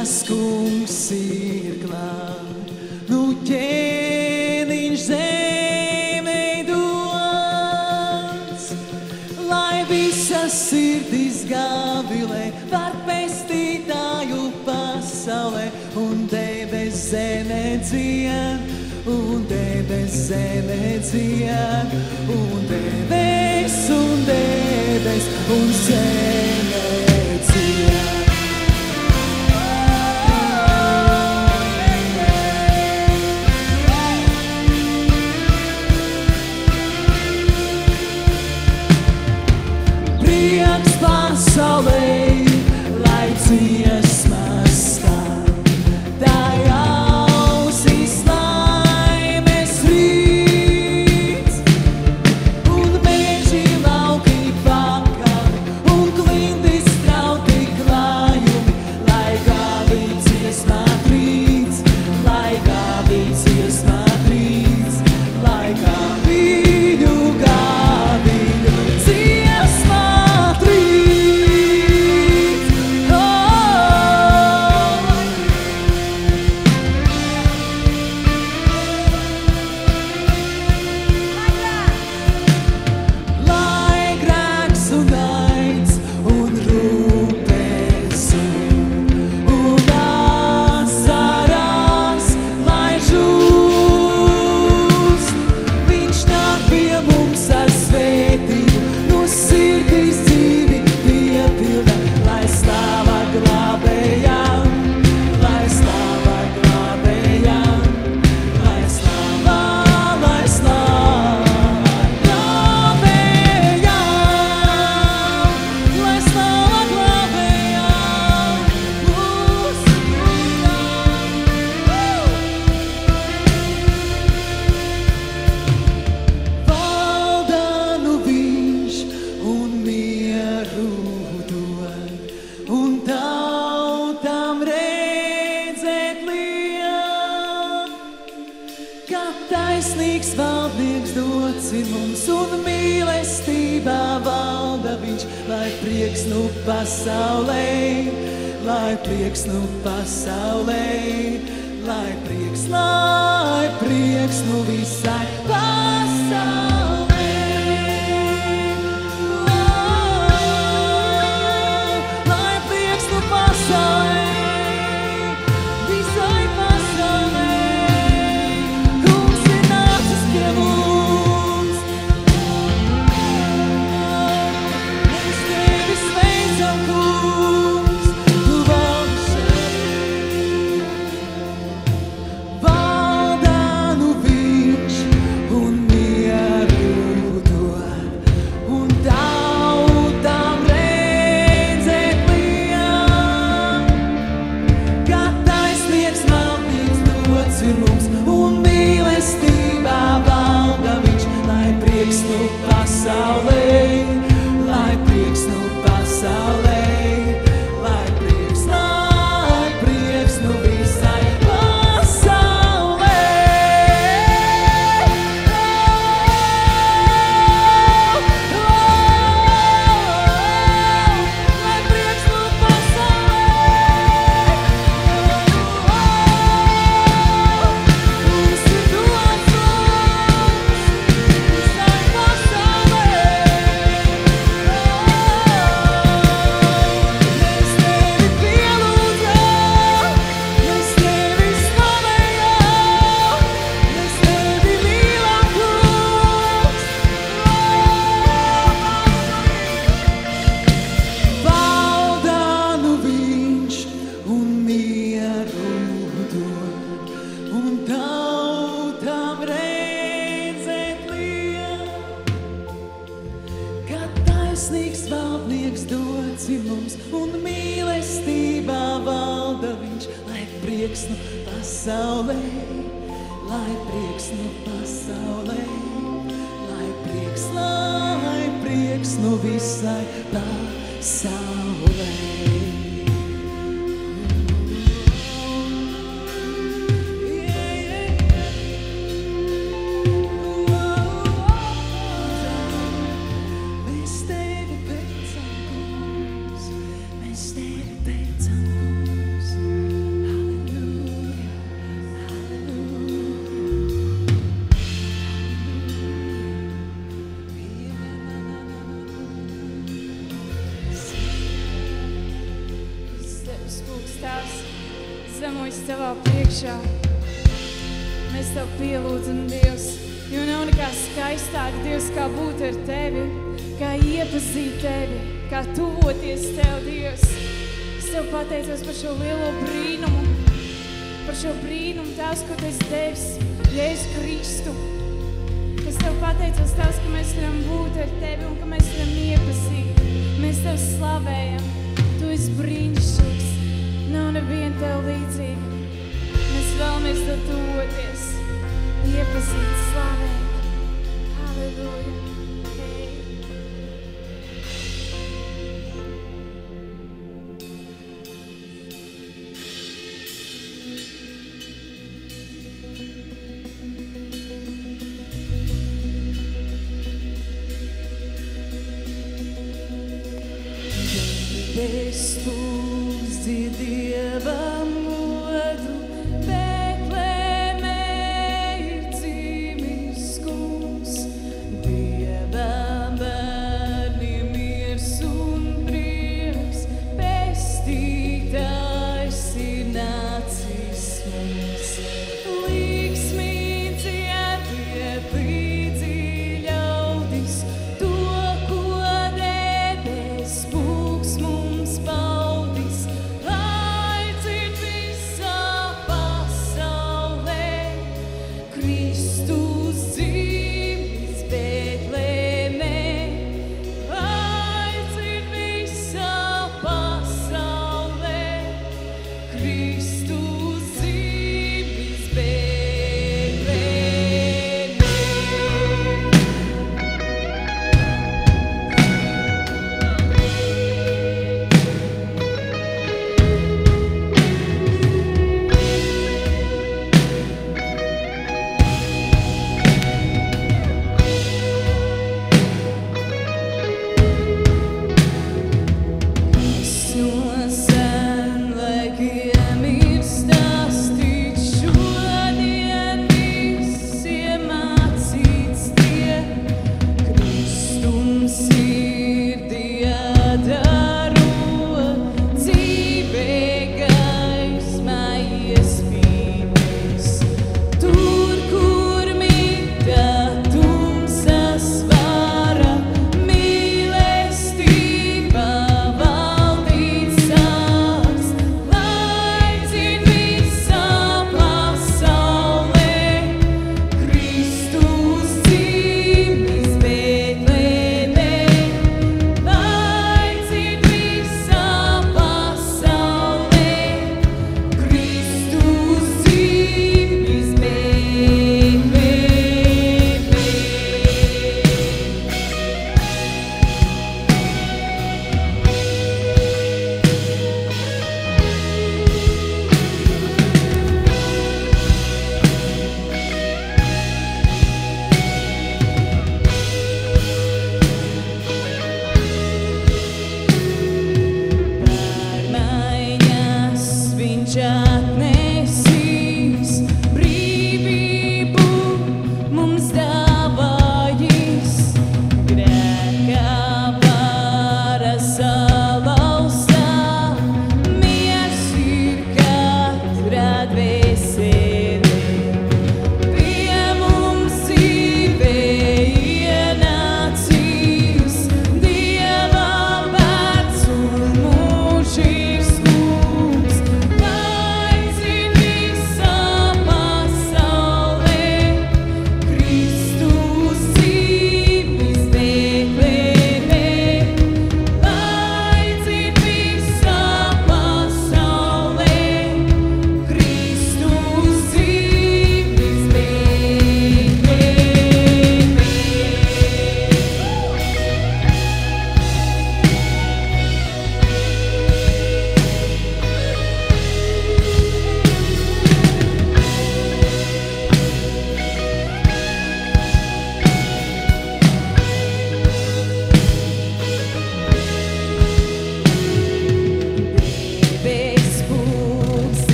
tas kungs ir klāt. Nu ķēniņš zemei dots, lai visas sirdis gavilē par pestītāju pasaulē, un debes zeme dzied, un debes zeme dzied, un debes un zeme dzied. Prieks pasaulē, lai dziesmas skan, tai ausīs laimes rīts, un meži lauki pakali, un klinti strauti klājumi, lai gāvi dziesmā trīts, lai gāvi dziesmā trīts, lai gāviņu dziesmā trīts. Lai grēks un aids un rūpes un asarās, lai žūst, viņš nāk pie mums ar svētību, no sirdīs dzīvi piepilda, lai slāva glābējam, lai slāva glābējam, lai slāva glābējam, lai slāva glābējam, mūsu valda nu viņš un mieru dod, un tautām redzēt liek, ka taisnīgs valdnieks dots ir mums, un mīlestībā valda viņš, lai prieks nu pasaulē, lai prieks nu pasaulē, lai prieks nu visai pasaulē. Lai prieks nu pasaulē, visai pasaulē, kungs ir nācis pie mums. Mēs tevi sveicam, kungs, tu valdi šeit. Valdā nu viņš un mieru dod, un tautām redzēt liek, ka taisnīgs valdnieks dots ir mums, un mīlestībā valda viņš, lai prieks nu pasaulē, lai prieks nu pasaulē, lai prieks nu visai pasaulē. Lai prieks nu pasaulē, mums ir dots visai pasaulē. Mēs tevi pielūdzam, mēs tevi slavējam, mēs tevi mīlam, kungs. Valdā nu viņš un mieru dod, un tautām redzēt liek, ka taisnīgs valdnieks dots ir mums, un mīlestībā valda viņš, lai prieks nu pasaulē, lai prieks nu pasaulē, lai prieks nu visai pasaulē. Mēs tevi beidzam, kungs, mēs tevi beidzam, kungs. Tavā priekšā. Mēs Tev pielūdzam, Dievs, jo nav nekā skaistāk, Dievs, kā būt ar Tevi, kā iepazīt Tevi, kā tuvoties Tev, Dievs. Es Tev pateicos par šo lielo brīnumu, par šo brīnumu, Tavs, ko Tu esi devis, Jēzu Kristu. Es Tev pateicos, Tavs, ka mēs varam būt ar Tevi un ka mēs varam iepazīt. Mēs Tev slavējam, Tu esi brīnišķīgs, nav neviena Tev līdzīga. Mēs vēlamies Tev tuvoties, iepazīt, slavēt. Halleluja. Es tūzi Dievam godu, Betlēmē ir dzimis kungs. Dievam bērniem miers un prieks, pestītājs ir nācis mums. Līksmī dziediet līdzi ļaudis, to, ko debes Būks mums baudis, aicin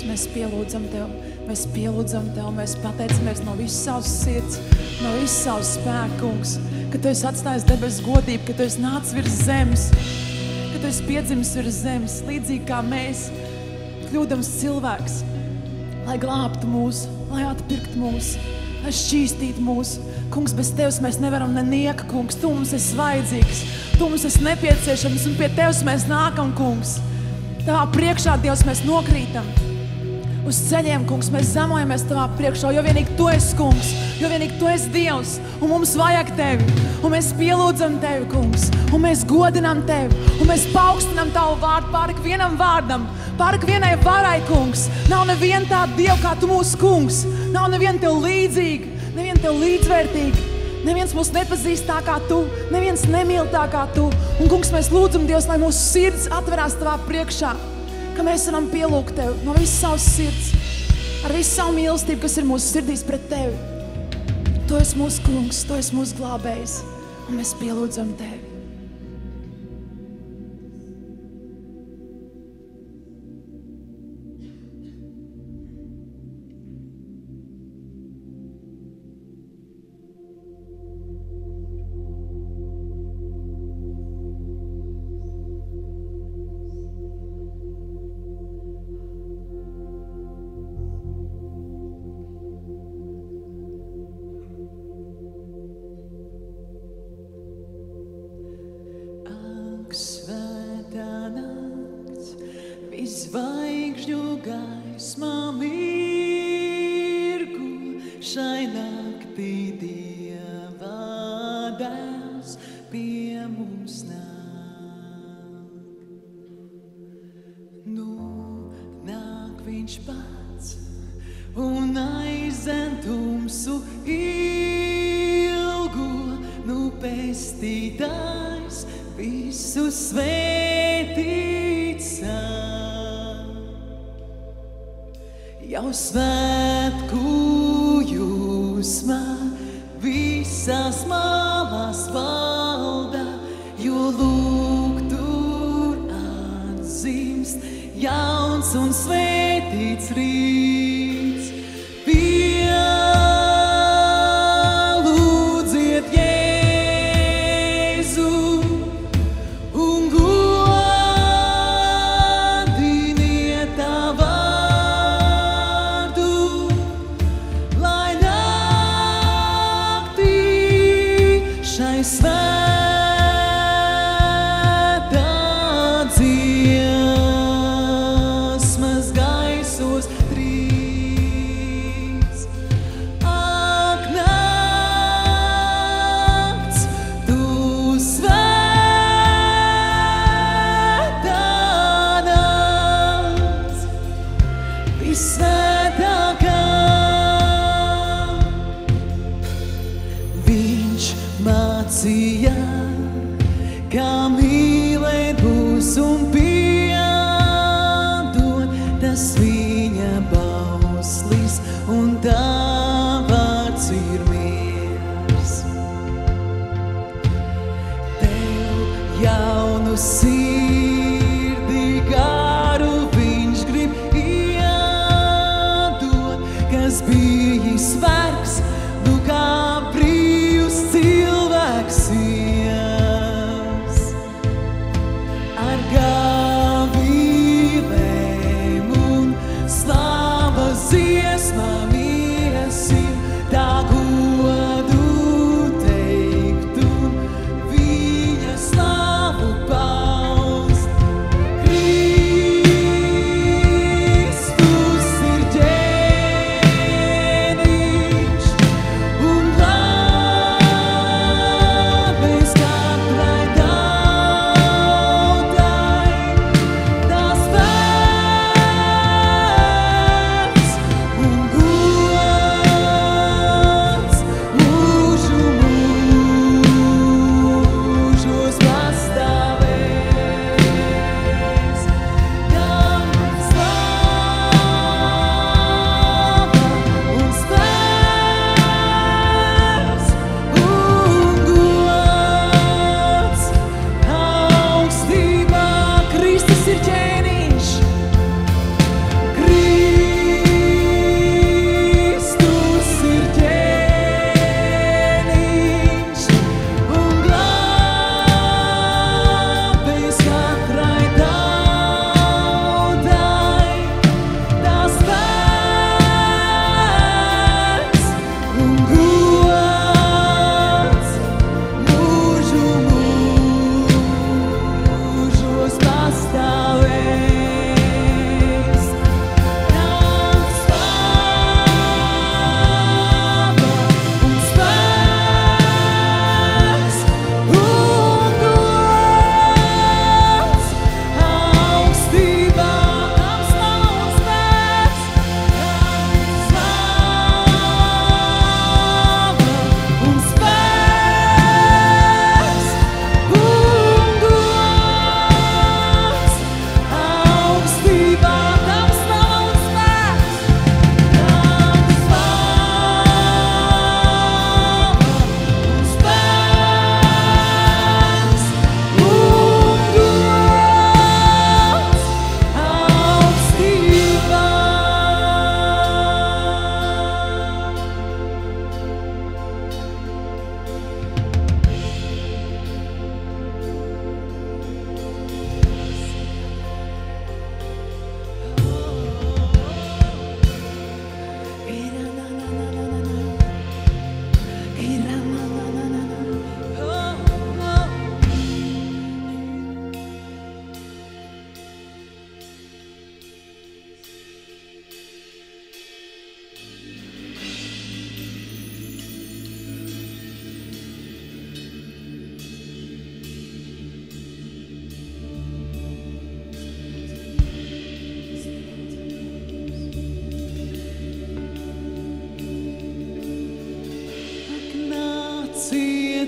Mēs pielūdzam Tev, mēs pateicamies no visas savas sirds, no visas savas spēka, kungs, ka Tu esi atstājis debesu godību, ka Tu esi nācis virs zemes, ka Tu esi piedzimis virs zemes, līdzīgi kā mēs, kļūdams cilvēks, lai glābtu mūs, lai atpirktu mūs, lai šķīstītu mūs. Kungs, bez Tevis mēs nevaram nenieka, kungs, Tu mums esi vajadzīgs, Tu mums esi nepieciešams, un pie Tevis mēs nākam, kungs. Tavā priekšā, Dievs, mēs nokrītam. Uz ceļiem, kungs, mēs zemojamies Tavā priekšā, jo vienīgi Tu esi, kungs, jo vienīgi Tu esi Dievs, un mums vajag Tevi, un mēs pielūdzam Tevi, kungs, un mēs godinām Tevi, un mēs paaugstinām Tavu vārdu pāri ikvienam vārdam, pāri ikvienai varai, kungs. Nav neviena tāda Dieva kā Tu mūsu kungs, nav neviena Tev līdzīga, neviena Tev līdzvērtīga, neviens mūs nepazīst tā kā Tu, neviens nemīl tā kā Tu, un, kungs, mēs lūdzam, Dievs, lai mūsu sirds atverās Tavā priekšā, ka mēs varam pielūgt Tev no visas savas sirds, ar visu savu mīlestību, kas ir mūsu sirdīs pret Tevi. Tu esi mūsu kungs, Tu esi mūsu glābējs, un mēs pielūdzam Tevi. Zvaigžņu gaismā mirgu, šai naktī Dieva dēls pie mums nāk. Nu, nāk viņš pats un aizdzen tumsu ilgu, nu pestītājs visu svētīts sāk. Jau svētku jūsmā visās malās valda, jo lūk tur atzīmst jauns un svētīts rīts. Pielūdziet Jēzu un godiniet tā vārdu, lai naktī šai svētā dziesmas gaisos trīs. Ak, nakts, tu svētā nakts, visvētākā. Viņš mācīja, kā mīlēt būs un piedot, tas viņa bauslis un tā vārds ir miers. Tev jaunu sirdi garu viņš grib iedot, kas bijis vergs, nu kā brīvs cilvēks ies. Ar gavilēm un slavas dziesmām iesim, tā godu teikt un viņa slavu paust.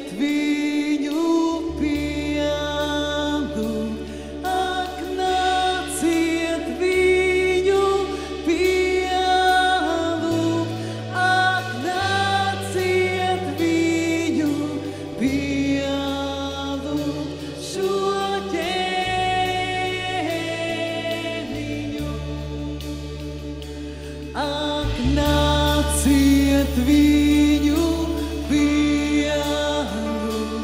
viņu pielūgt. Ak, nāciet viņu pielūgt. Ak, nāciet viņu pielūgt. Šo ķēniņu. Ak, nāciet viņu pielūgt.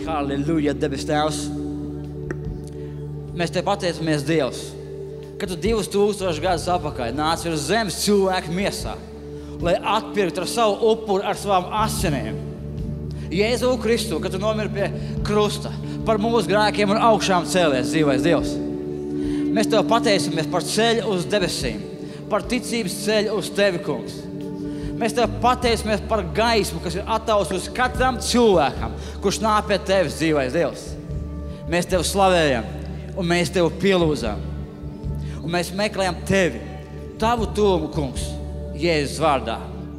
Halleluja, debes Tēvs. Mēs te pateicamies, Dievs, ka Tu 2000 gadus atpakaļ nāci uz zemes cilvēku miesā, lai atpirktu ar savu upuri, ar savām asinīm. Jēzu Kristu, ka Tu nomiri pie krusta par mūsu grēkiem un augšām cēlies, dzīvais Dievs. Mēs Tev pateicamies par ceļu uz debesīm, par ticības ceļu uz Tevi, Kungs. Mēs Tev pateicamies par gaismu, kas ir attausta uz katram cilvēkam, kurš nāk pie Tevis, dzīvais Dievs. Mēs Tev slavējam un mēs Tev pielūdzam. Un mēs meklējam Tevi, Tavu tuvumu, Kungs, Jēzus vārdā.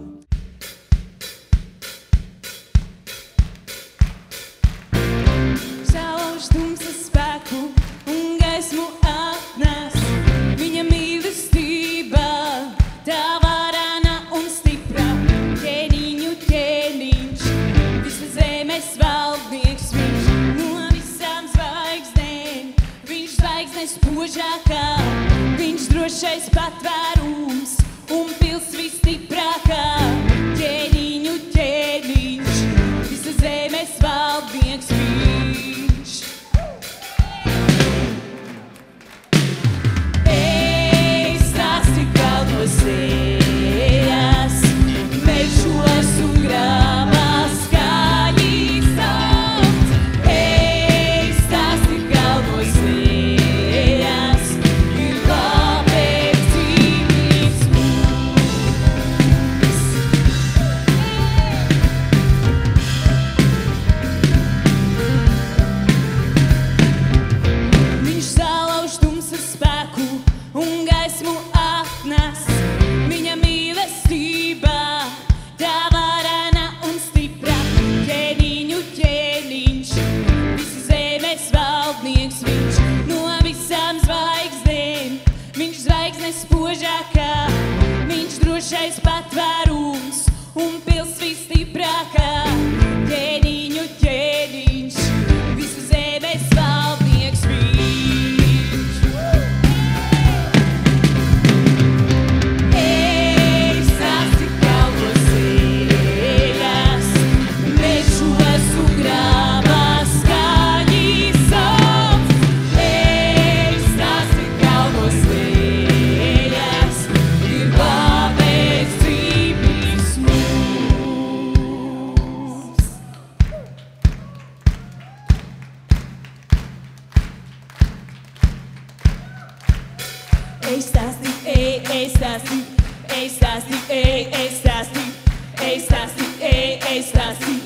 Sauž tumsas spēku un gaismu atnes, viņa mīlestība, tā varana un stipra, ķēniņu ķēniņš, visas zemes valdnieks viņš, no visām zvaigznēm, viņš zvaigznes spožākā, viņš drošais patvērums un pils visstiprākā, ķēniņu ķēniņš, visas zemes valdnieks viņš. Stāsti kalnos ejas, mežos un grāmās skaļi sauc. Stāsti kalnos ejas, ir kāpēc dzīvības mūs. Viņš salauž tumsas spēku un gaismu atnes, viņa mīlestība, tā varana un stipra, ķēniņu ķēniņš, visas zemes valdnieks viņš, no visām zvaigznēm, viņš zvaigznes spožākā, viņš drošais patvērums un pils visstiprākā, ķēniņu ķēniņš, visas zemes valdnieks viņš. Stāsti kalnos ejas, mežos un grāmās skaļi sauc. Stāsti kalnos ejas, ir kāpēc dzīvības mūs. Stāsti